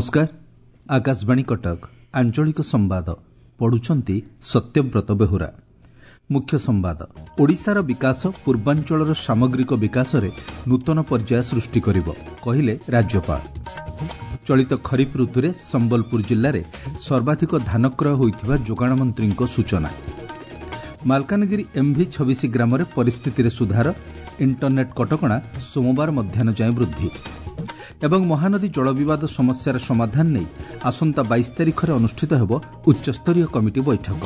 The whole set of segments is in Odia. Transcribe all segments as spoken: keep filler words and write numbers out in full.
नमस्कार। आकाशवाणी कटक आंचलिक संवाद पढ़ुछंती सत्यव्रत बेहुरा। मुख्य संवाद। ओडिशार विकास पूर्वांचलर सामग्रिक विकास रे नूतन पर्याय सृष्टि करिबो कहिले राज्यपाल। चलित खरीफ ऋतुरे संबलपुर जिल्ला रे सर्वाधिक धान क्रय होइथिबा जोगाण मंत्रीको सूचना। मालकानगिरी एमभी छब्बीस ग्राम रे परिस्थिति रे सुधार। इंटरनेट कटकणा सोमवार मध्याह्न जाए वृद्धि एवं महानदी जल विवाद समस्यार समाधान नहीं आसंता बाईस तारिख में अनुष्ठित होब उच्चस्तरीय कमिटी बैठक।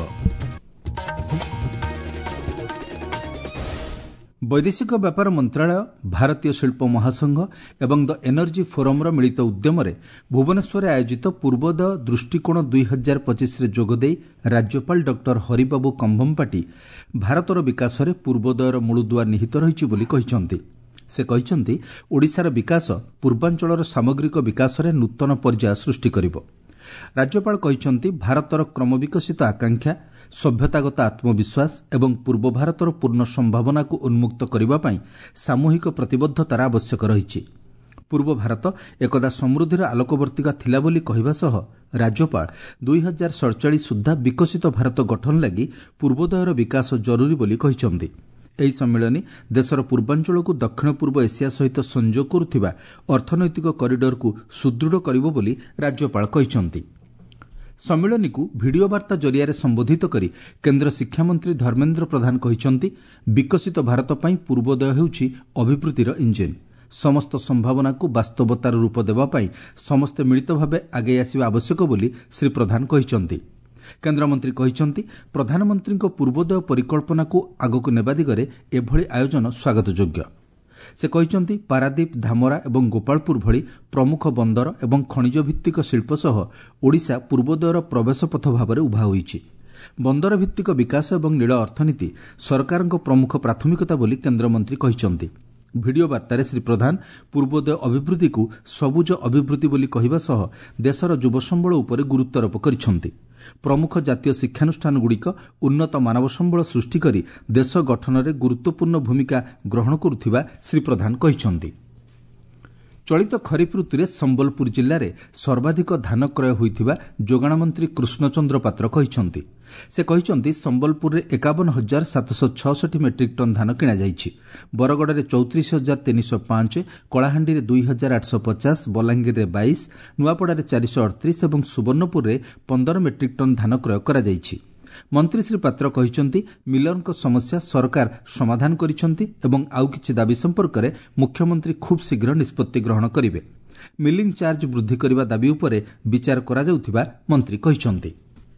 वैदेशिक व्यापार मंत्रालय, भारतीय शिल्प महासंघ एवं द एनर्जी फोरमर मिलित उद्यम भुवनेश्वर आयोजित पूर्वोदय दृष्टिकोण दुई हजार पचिश जोगदे राज्यपाल डॉक्टर हरिबाबू कंभमपाटी भारतर विकास में पूर्वोदयर मूलदुआ निहित रही। से कहते ओडिशार विकास पूर्वांचलर सामग्रिक विकास में नूतन पर्याय सृष्टि करिबो। राज्यपाल कहते भारतर क्रम विकसित आकांक्षा, सभ्यतागत आत्मविश्वास एवं पूर्व भारतर पूर्ण संभावना को उन्मुक्त करने पर सामूहिक प्रतिबद्धतार आवश्यक रही। पूर्व भारत एकदा समृद्धिर आलोकवर्तिका थिला बोली कहवा सह राज्यपाल दुई हजार सड़चाश सुधा विकसित भारत गठन लगी पूर्वोदयर विकास जरूरी बोली कहते। ଏହି ସମ୍ମିଳନୀ ଦେଶର ପୂର୍ବାଞ୍ଚଳକୁ ଦକ୍ଷିଣ ପୂର୍ବ ଏସିଆ ସହିତ ସଂଯୋଗ କରୁଥିବା ଅର୍ଥନୈତିକ କରିଡରକୁ ସୁଦୃଢ଼ କରିବ ବୋଲି ରାଜ୍ୟପାଳ କହିଛନ୍ତି। ସମ୍ମିଳନୀକୁ ଭିଡିଓ ବାର୍ତ୍ତା ଜରିଆରେ ସମ୍ବୋଧିତ କରି କେନ୍ଦ୍ର ଶିକ୍ଷାମନ୍ତ୍ରୀ ଧର୍ମେନ୍ଦ୍ର ପ୍ରଧାନ କହିଛନ୍ତି, ବିକଶିତ ଭାରତ ପାଇଁ ପୂର୍ବୋଦୟ ହେଉଛି ଅଭିବୃଦ୍ଧିର ଇଞ୍ଜିନ୍। ସମସ୍ତ ସମ୍ଭାବନାକୁ ବାସ୍ତବତାର ରୂପ ଦେବା ପାଇଁ ସମସ୍ତେ ମିଳିତ ଭାବେ ଆଗେଇ ଆସିବା ଆବଶ୍ୟକ ବୋଲି ଶ୍ରୀ ପ୍ରଧାନ କହିଛନ୍ତି। केन्द्रमंत्री कहते प्रधानमंत्री पूर्वोदय परिकल्पना को आगक नेबा दिगरे एभली आयोजन स्वागतयोग्य। से कहते पारादीप, धामरा एवं गोपालपुर भली प्रमुख बंदर एवं खनिज भित्तिक शिल्प सह ओडिशा पूर्वोदयर प्रवेश पथ भाव उभा होईछि। बंदर भित्तिक विकास एवं नील अर्थनीति सरकार प्रमुख प्राथमिकता बोली केन्द्रमंत्री कहते। भिडियो बार्तारे श्री प्रधान पूर्वोदय अभिवृद्धि को सबुज अभिवृद्धि बोली कहवा सह देशर युव संबल उपर गुरुत्वारोप करिसेंति। प्रमुख जातीय शिक्षानुष्ठान गुड़िक उन्नत मानव संबल सृष्टि करी देश गठन में गुरुत्वपूर्ण भूमिका ग्रहण करुथिबा श्री प्रधान कहते। चलित खरीफ ऋतुरे संबलपुर जिले में सर्वाधिक धान क्रय होइथिबा जोगाण मंत्री कृष्णचंद्र पात्र कहते। से कहते संबलपुर में एकावन हजार सातश छठ मेट्रिक टन धान किणा जाइछि। बरगड़ में चौतीस हजार तीन सौ पांच, कलाहांडी में दुई हजार आठश पचास, बलांगीर में बाईस, नुआपड़ा में चारिश अड़तीस और सुवर्णपुर में पंदर मेट्रिक टन धान क्रय करा जाइछि। मंत्री श्री पात्र कहते मिलरक समस्या सरकार समाधान करिसेंति एवं आउ किछि दाबी संपर्क में मुख्यमंत्री खूब शीघ्र निष्पत्ति ग्रहण करिवे। मिलिंग चार्ज वृद्धि करने दाबी उपरे विचार करा जाउथिबा मंत्री कहते।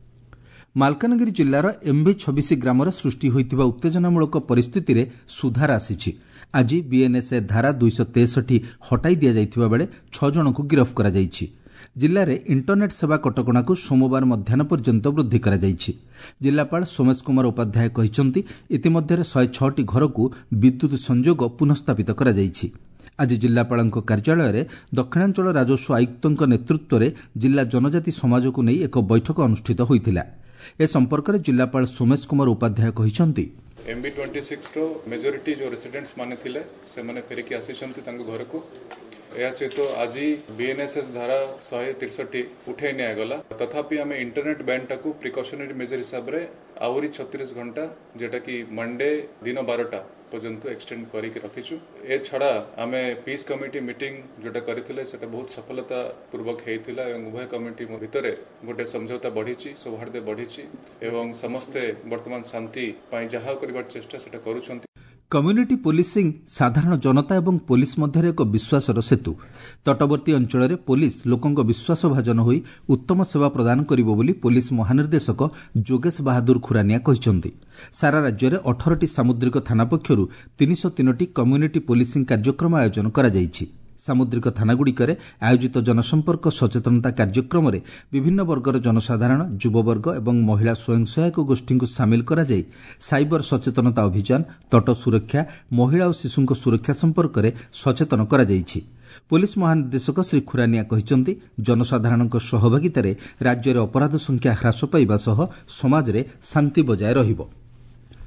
मालकानगिरी जिल्लार एमभी छब्बीस ग्राम सृष्टि होइतिबा उत्तेजनामूलक परिस्थिति रे सुधार आसीछि। आज बीएनएसए धारा दुईश तेसठी हटाई दिया जाइथिबा बेले छह जन को गिरफ्त करा जाइछि। जिले में इंटरनेट सेवा कटकणा को सोमवार मध्याह्न पर्यंत वृद्धि करा जाइछि। जिलापाल सोमेश कुमार उपाध्याय कहते इतिमध्य शहे छटी घर को विद्युत संजोग पुनःस्थापित करा जाइछि। आज जिलापाल कार्यालय में दक्षिणांचल राजस्व आयुक्त नेतृत्व में जिला जनजाति समाज को नहीं एक बैठक अनुष्ठित होइतिला। ए संपर्क में जिलापाल सोमेश कुमार उपाध्याय कहते एमबी छब्बीस रो मेजोरिटी जो रेसिडेंट्स माने थिले से माने फेरिकी आसीचंती तांको घर को। या सहित तो आज बीएनएसएस धारा शहे तिरसठी उठे निया गला। तथापि आम इंटरनेट बैन टाकू प्रिकॉशनरी मेजर हिसाब रे आउरी छत्तीस घंटा जेटा कि मंडे दिन बारटा पर्यंत एक्सटेंड करके रखीचु। ए छड़ा आम पीस कमिटी मीटिंग जोटा करथिले सेटा बहुत सफलता पूर्वक हेइथिला एवं उभय कमिटी भितरे गोटे समझौता बढ़ीची, सौहार्द बढ़ीची एवं समस्ते वर्तमान शांति पाई जहा करबार चेष्टा सेटा करूछंती। कम्युनिटी पुलिसिंग साधारण जनता एवं पुलिस मध्य एक विश्वासर सेतु। तटवर्ती अंचल में पुलिस लोकों विश्वास भाजन होई उत्तम सेवा प्रदान करिबो बोली पुलिस महानिर्देशक जोगेश बहादुर खुरानिया कहते। सारा राज्य में अठारह सामुद्रिक थाना पक्षर तीन सौ तीन कम्युनिटी पुलिसिंग कार्यक्रम आयोजन करा जाइछि। सामुद्रिक थानागुड़िकर आयोजित जनसंपर्क सचेतनता कार्यक्रम में विभिन्न वर्गर जनसाधारण, युववर्ग एवं महिला स्वयं सहायक गोष्ठी को सामिल करा जाई साइबर सचेतनता अभियान, तट सुरक्षा, महिला और शिशु सुरक्षा संपर्क में सचेतन करा जाइछि। पुलिस महानिर्देशक श्री खुरानिया कहते जनसाधारण सहभागितार राज्य में अपराध संख्या ह्रास पाइबा सह समाज में शांति बजाय रहिबो।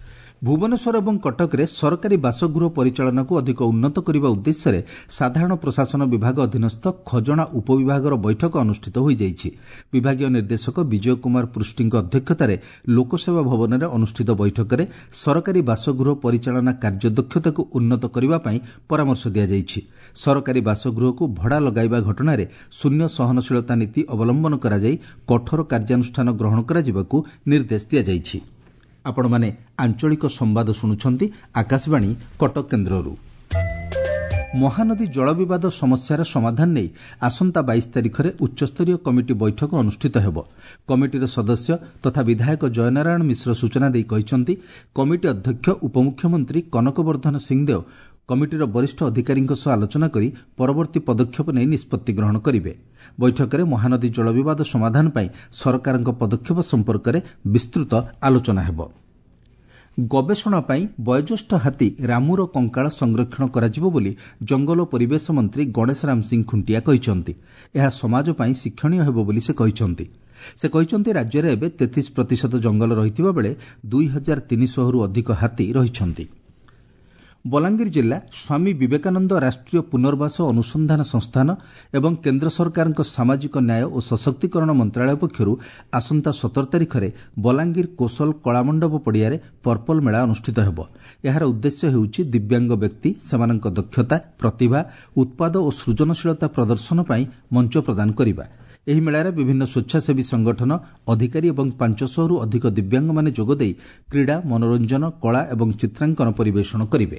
ଭୁବନେଶ୍ୱର ଏବଂ କଟକରେ ସରକାରୀ ବାସଗୃହ ପରିଚାଳନାକୁ ଅଧିକ ଉନ୍ନତ କରିବା ଉଦ୍ଦେଶ୍ୟରେ ସାଧାରଣ ପ୍ରଶାସନ ବିଭାଗ ଅଧୀନସ୍ଥ ଖଜଣା ଉପବିଭାଗର ବୈଠକ ଅନୁଷ୍ଠିତ ହୋଇଯାଇଛି। ବିଭାଗୀୟ ନିର୍ଦ୍ଦେଶକ ବିଜୟ କୁମାର ପୃଷ୍ଟିଙ୍କ ଅଧ୍ୟକ୍ଷତାରେ ଲୋକସେବା ଭବନରେ ଅନୁଷ୍ଠିତ ବୈଠକରେ ସରକାରୀ ବାସଗୃହ ପରିଚାଳନା କାର୍ଯ୍ୟଦକ୍ଷତାକୁ ଉନ୍ନତ କରିବା ପାଇଁ ପରାମର୍ଶ ଦିଆଯାଇଛି। ସରକାରୀ ବାସଗୃହକୁ ଭଡ଼ା ଲଗାଇବା ଘଟଣାରେ ଶୂନ୍ୟ ସହନଶୀଳତା ନୀତି ଅବଲମ୍ବନ କରାଯାଇ କଠୋର କାର୍ଯ୍ୟାନୁଷ୍ଠାନ ଗ୍ରହଣ କରାଯିବାକୁ ନିର୍ଦ୍ଦେଶ ଦିଆଯାଇଛି। ଆପଣମାନେ ଆଞ୍ଚଳିକ ସମ୍ବାଦ ଶୁଣୁଛନ୍ତି ଆକାଶବାଣୀ କଟକ କେନ୍ଦ୍ରରୁ। ମହାନଦୀ ଜଳ ବିବାଦ ସମସ୍ୟାର ସମାଧାନ ନେଇ ଆସନ୍ତା ବାଇଶ ତାରିଖରେ ଉଚ୍ଚସ୍ତରୀୟ କମିଟି ବୈଠକ ଅନୁଷ୍ଠିତ ହେବ। କମିଟିର ସଦସ୍ୟ ତଥା ବିଧାୟକ ଜୟନାରାୟଣ ମିଶ୍ର ସୂଚନା ଦେଇ କହିଛନ୍ତି, କମିଟି ଅଧ୍ୟକ୍ଷ ଉପମୁଖ୍ୟମନ୍ତ୍ରୀ କନକବର୍ଦ୍ଧନ ସିଂହଦେଓ କମିଟିର ବରିଷ୍ଠ ଅଧିକାରୀଙ୍କ ସହ ଆଲୋଚନା କରି ପରବର୍ତ୍ତୀ ପଦକ୍ଷେପ ନେଇ ନିଷ୍ପତ୍ତି ଗ୍ରହଣ କରିବେ। ବୈଠକରେ ମହାନଦୀ ଜଳ ବିବାଦ ସମାଧାନ ପାଇଁ ସରକାରଙ୍କ ପଦକ୍ଷେପ ସମ୍ପର୍କରେ ବିସ୍ତୃତ ଆଲୋଚନା ହେବ। ଗବେଷଣା ପାଇଁ ବୟୋଜ୍ୟେଷ୍ଠ ହାତୀ ରାମୁର କଙ୍କାଳ ସଂରକ୍ଷଣ କରାଯିବ ବୋଲି ଜଙ୍ଗଲ ଓ ପରିବେଶ ମନ୍ତ୍ରୀ ଗଣେଶ ରାମ ସିଂ ଖୁଣ୍ଟିଆ କହିଛନ୍ତି। ଏହା ସମାଜ ପାଇଁ ଶିକ୍ଷଣୀୟ ହେବ ବୋଲି ସେ କହିଛନ୍ତି। ସେ କହିଛନ୍ତି, ରାଜ୍ୟରେ ଏବେ ତେତିଶ ପ୍ରତିଶତ ଜଙ୍ଗଲ ରହିଥିବା ବେଳେ ଦୁଇ ହଜାର ତିନିଶହରୁ ଅଧିକ ହାତୀ ରହିଛନ୍ତି। ବଲାଙ୍ଗୀର ଜିଲ୍ଲା ସ୍ୱାମୀ ବିବେକାନନ୍ଦ ରାଷ୍ଟ୍ରୀୟ ପୁନର୍ବାସ ଅନୁସନ୍ଧାନ ସଂସ୍ଥାନ ଏବଂ କେନ୍ଦ୍ର ସରକାରଙ୍କ ସାମାଜିକ ନ୍ୟାୟ ଓ ସଶକ୍ତିକରଣ ମନ୍ତ୍ରଣାଳୟ ପକ୍ଷରୁ ଆସନ୍ତା ସତର ତାରିଖରେ ବଲାଙ୍ଗୀର କୋଶଲ କଳାମଣ୍ଡପ ପଡ଼ିଆରେ ପର୍ପଲ ମେଳା ଅନୁଷ୍ଠିତ ହେବ। ଏହାର ଉଦ୍ଦେଶ୍ୟ ହେଉଛି ଦିବ୍ୟାଙ୍ଗ ବ୍ୟକ୍ତି ସେମାନଙ୍କ ଦକ୍ଷତା, ପ୍ରତିଭା, ଉତ୍ପାଦ ଓ ସୃଜନଶୀଳତା ପ୍ରଦର୍ଶନ ପାଇଁ ମଞ୍ଚ ପ୍ରଦାନ କରିବା। ଏହି ମେଳାରେ ବିଭିନ୍ନ ସ୍ୱେଚ୍ଛାସେବୀ ସଂଗଠନ, ଅଧିକାରୀ ଏବଂ ପାଞ୍ଚଶହରୁ ଅଧିକ ଦିବ୍ୟାଙ୍ଗମାନେ ଯୋଗଦେଇ କ୍ରୀଡ଼ା, ମନୋରଞ୍ଜନ, କଳା ଏବଂ ଚିତ୍ରାଙ୍କନ ପରିବେଷଣ କରିବେ।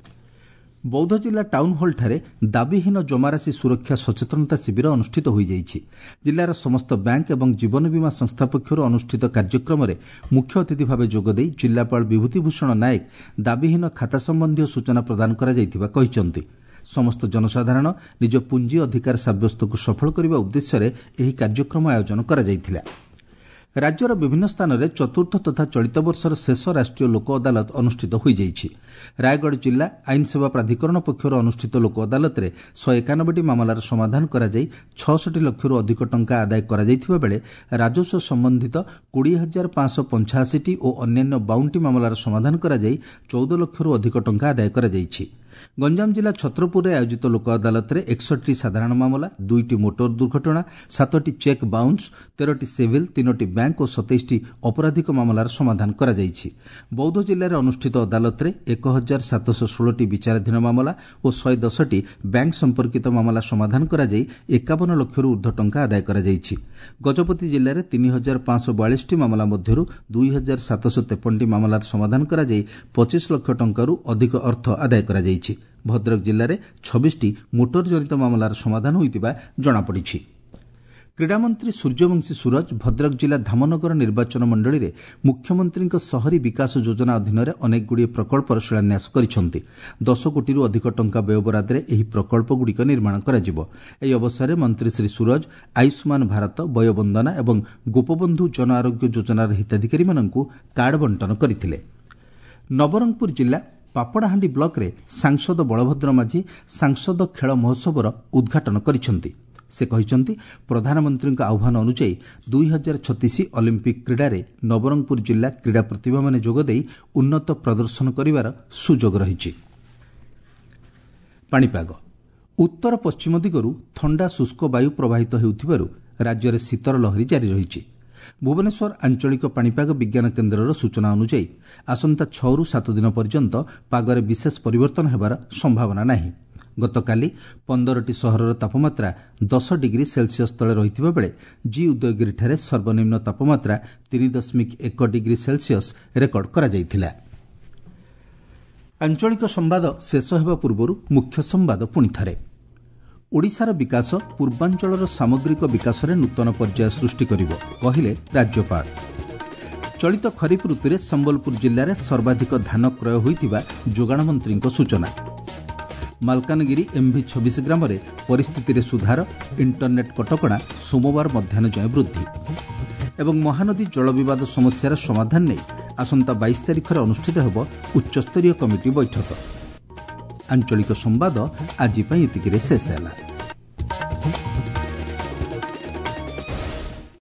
ବୌଦ୍ଧ ଜିଲ୍ଲା ଟାଉନ୍ ହଲ୍ଠାରେ ଦାବିହୀନ ଜମାରାଶି ସୁରକ୍ଷା ସଚେତନତା ଶିବିର ଅନୁଷ୍ଠିତ ହୋଇଯାଇଛି। ଜିଲ୍ଲାର ସମସ୍ତ ବ୍ୟାଙ୍କ ଏବଂ ଜୀବନ ବୀମା ସଂସ୍ଥା ପକ୍ଷରୁ ଅନୁଷ୍ଠିତ କାର୍ଯ୍ୟକ୍ରମରେ ମୁଖ୍ୟ ଅତିଥି ଭାବେ ଯୋଗଦେଇ ଜିଲ୍ଲାପାଳ ବିଭୂତିଭୂଷଣ ନାୟକ ଦାବିହୀନ ଖାତା ସମ୍ବନ୍ଧୀୟ ସୂଚନା ପ୍ରଦାନ କରାଯାଇଥିବା କହିଛନ୍ତି। ସମସ୍ତ ଜନସାଧାରଣ ନିଜ ପୁଞ୍ଜି ଅଧିକାର ସାବ୍ୟସ୍ତକୁ ସଫଳ କରିବା ଉଦ୍ଦେଶ୍ୟରେ ଏହି କାର୍ଯ୍ୟକ୍ରମ ଆୟୋଜନ କରାଯାଇଥିଲା। ରାଜ୍ୟର ବିଭିନ୍ନ ସ୍ଥାନରେ ଚତୁର୍ଥ ତଥା ଚଳିତ ବର୍ଷର ଶେଷ ରାଷ୍ଟ୍ରୀୟ ଲୋକ ଅଦାଲତ ଅନୁଷ୍ଠିତ ହୋଇଯାଇଛି। ରାୟଗଡ଼ ଜିଲ୍ଲା ଆଇନ ସେବା ପ୍ରାଧିକରଣ ପକ୍ଷରୁ ଅନୁଷ୍ଠିତ ଲୋକ ଅଦାଲତରେ ଶହେ ଏକାନବେଟି ମାମଲାର ସମାଧାନ କରାଯାଇ ଛଅଷଠି ଲକ୍ଷରୁ ଅଧିକ ଟଙ୍କା ଆଦାୟ କରାଯାଇଥିବା ବେଳେ ରାଜସ୍ୱ ସମ୍ବନ୍ଧିତ କୋଡ଼ିଏ ହଜାର ପାଞ୍ଚଶହ ପଞ୍ଚାଅଶୀଟି ଓ ଅନ୍ୟାନ୍ୟ ବାଉନଟି ମାମଲାର ସମାଧାନ କରାଯାଇ ଚଉଦ ଲକ୍ଷରୁ ଅଧିକ ଟଙ୍କା ଆଦାୟ କରାଯାଇଛି। ଗଞ୍ଜାମ ଜିଲ୍ଲା ଛତ୍ରପୁରରେ ଆୟୋଜିତ ଲୋକ ଅଦାଲତରେ ଏକଷଠିଟି ସାଧାରଣ ମାମଲା, ଦୁଇଟି ମୋଟର ଦୁର୍ଘଟଣା, ସାତଟି ଚେକ୍ ବାଉନ୍ସ, ତେରଟି ସିଭିଲ୍, ତିନୋଟି ବ୍ୟାଙ୍କ ଓ ସତେଇଶଟି ଅପରାଧିକ ମାମଲାର ସମାଧାନ କରାଯାଇଛି। ବୌଦ୍ଧ ଜିଲ୍ଲାରେ ଅନୁଷ୍ଠିତ ଅଦାଲତରେ ଏକ ହଜାର ସାତଶହ ଷୋହଳଟି ବିଚାରାଧୀନ ମାମଲା ଓ ଶହେ ଦଶଟି ବ୍ୟାଙ୍କ ସମ୍ପର୍କିତ ମାମଲା ସମାଧାନ କରାଯାଇ ଏକାବନ ଲକ୍ଷରୁ ଉର୍ଦ୍ଧ୍ୱ ଟଙ୍କା ଆଦାୟ କରାଯାଇଛି। ଗଜପତି ଜିଲ୍ଲାରେ ତିନି ହଜାର ପାଞ୍ଚଶହ ବୟାଳିଶଟି ମାମଲା ମଧ୍ୟରୁ ଦୁଇ ହଜାର ସାତଶହ ତେପନଟି ମାମଲାର ସମାଧାନ କରାଯାଇ ପଚିଶ ଲକ୍ଷ ଟଙ୍କାରୁ ଅଧିକ ଅର୍ଥ ଆଦାୟ କରାଯାଇଛି। ଭଦ୍ରକ ଜିଲ୍ଲାରେ ଛବିଶଟି ମୋଟର ଜନିତ ମାମଲାର ସମାଧାନ ହୋଇଥିବା ଜଣାପଡ଼ିଛି। କ୍ରୀଡ଼ାମନ୍ତ୍ରୀ ସୂର୍ଯ୍ୟବଂଶୀ ସୁରଜ ଭଦ୍ରକ ଜିଲ୍ଲା ଧାମନଗର ନିର୍ବାଚନ ମଣ୍ଡଳୀରେ ମୁଖ୍ୟମନ୍ତ୍ରୀଙ୍କ ସହରୀ ବିକାଶ ଯୋଜନା ଅଧୀନରେ ଅନେକଗୁଡ଼ିଏ ପ୍ରକଳ୍ପର ଶିଳାନ୍ୟାସ କରିଛନ୍ତି। ଦଶ କୋଟିରୁ ଅଧିକ ଟଙ୍କା ବ୍ୟୟବରାଦରେ ଏହି ପ୍ରକଳ୍ପଗୁଡ଼ିକ ନିର୍ମାଣ କରାଯିବ। ଏହି ଅବସରରେ ମନ୍ତ୍ରୀ ଶ୍ରୀ ସୁରଜ ଆୟୁଷ୍ମାନ ଭାରତ, ବୟୋବନ୍ଦନା ଏବଂ ଗୋପବନ୍ଧୁ ଜନ ଆରୋଗ୍ୟ ଯୋଜନାର ହିତାଧିକାରୀମାନଙ୍କୁ କାର୍ଡ ବଣ୍ଟନ କରିଥିଲେ। ନବରଙ୍ଗପୁର ଜିଲ୍ଲା ପାପଡ଼ାହାଣ୍ଡି ବ୍ଲକରେ ସାଂସଦ ବଳଭଦ୍ର ମାଝୀ ସାଂସଦ ଖେଳ ମହୋତ୍ସବର ଉଦ୍ଘାଟନ କରିଛନ୍ତି। ସେ କହିଛନ୍ତି, ପ୍ରଧାନମନ୍ତ୍ରୀଙ୍କ ଆହ୍ୱାନ ଅନୁଯାୟୀ ଦୁଇ ହଜାର ଛତିଶ ଅଲିମ୍ପିକ୍ କ୍ରୀଡ଼ାରେ ନବରଙ୍ଗପୁର ଜିଲ୍ଲା କ୍ରୀଡ଼ା ପ୍ରତିଭାମାନେ ଯୋଗଦେଇ ଉନ୍ନତ ପ୍ରଦର୍ଶନ କରିବାର ସୁଯୋଗ ରହିଛି। ପାଣିପାଗ। ଉତ୍ତର ପଶ୍ଚିମ ଦିଗରୁ ଥଣ୍ଡା ଶୁଷ୍କ ବାୟୁ ପ୍ରବାହିତ ହେଉଥିବାରୁ ରାଜ୍ୟରେ ଶୀତର ଲହରୀ ଜାରି ରହିଛି। ଭୁବନେଶ୍ୱର ଆଞ୍ଚଳିକ ପାଣିପାଗ ବିଜ୍ଞାନ କେନ୍ଦ୍ରର ସୂଚନା ଅନୁଯାୟୀ ଆସନ୍ତା ଛଅରୁ ସାତ ଦିନ ପର୍ଯ୍ୟନ୍ତ ପାଗରେ ବିଶେଷ ପରିବର୍ତ୍ତନ ହେବାର ସମ୍ଭାବନା ନାହିଁ। ଗତକାଲି ପନ୍ଦରଟି ସହରର ତାପମାତ୍ରା ଦଶ ଡିଗ୍ରୀ ସେଲ୍ସିୟସ୍ ତଳେ ରହିଥିବା ବେଳେ ଜି ଉଦୟଗିରିଠାରେ ସର୍ବନିମ୍ନ ତାପମାତ୍ରା ତିନି ଦଶମିକ ଏକ ଡିଗ୍ରୀ ସେଲ୍ସିୟସ୍ ରେକର୍ଡ କରାଯାଇଥିଲା। ଆଞ୍ଚଳିକ ସମ୍ବାଦ ଶେଷ ହେବା ପୂର୍ବରୁ ମୁଖ୍ୟ ସମ୍ବାଦ ପୁଣି ଥରେ। ଓଡ଼ିଶାର ବିକାଶ ପୂର୍ବାଞ୍ଚଳର ସାମଗ୍ରିକ ବିକାଶରେ ନୂତନ ପର୍ଯ୍ୟାୟ ସୃଷ୍ଟି କରିବ, କହିଲେ ରାଜ୍ୟପାଳ। ଚଳିତ ଖରିଫ ଋତୁରେ ସମ୍ବଲପୁର ଜିଲ୍ଲାରେ ସର୍ବାଧିକ ଧାନ କ୍ରୟ ହୋଇଥିବା ଯୋଗାଣ ମନ୍ତ୍ରୀଙ୍କ ସୂଚନା। ମାଲକାନଗିରି ଏମ୍ଭି ଛବିଶ ଗ୍ରାମରେ ପରିସ୍ଥିତିରେ ସୁଧାର, ଇଣ୍ଟରନେଟ୍ କଟକଣା ସୋମବାର ମଧ୍ୟାହ୍ନ ଯାଏଁ ବୃଦ୍ଧି। ଏବଂ ମହାନଦୀ ଜଳ ବିବାଦ ସମସ୍ୟାର ସମାଧାନ ନେଇ ଆସନ୍ତା ବାଇଶ ତାରିଖରେ ଅନୁଷ୍ଠିତ ହେବ ଉଚ୍ଚସ୍ତରୀୟ କମିଟି ବୈଠକ। ଆଞ୍ଚଳିକ ସମ୍ବାଦ ଆଜି ପାଇଁ ଏତିକିରେ ଶେଷ ହେଲା।